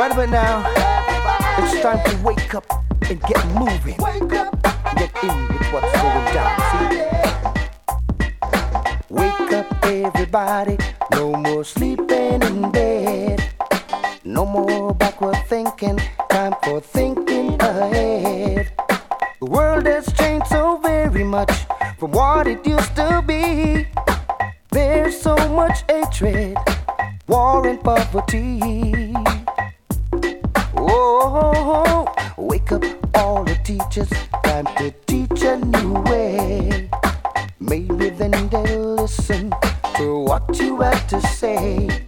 Right about now, it's time to wake up and get moving. Get in with what's going down. See? Wake up, everybody. No more sleeping in bed. No more backward thinking. Time for thinking ahead. The world has changed so very much from what it used to be. There's so much hatred, war and poverty. Oh, wake up all the teachers, time to teach a new way. Maybe then they'll listen to what you have to say.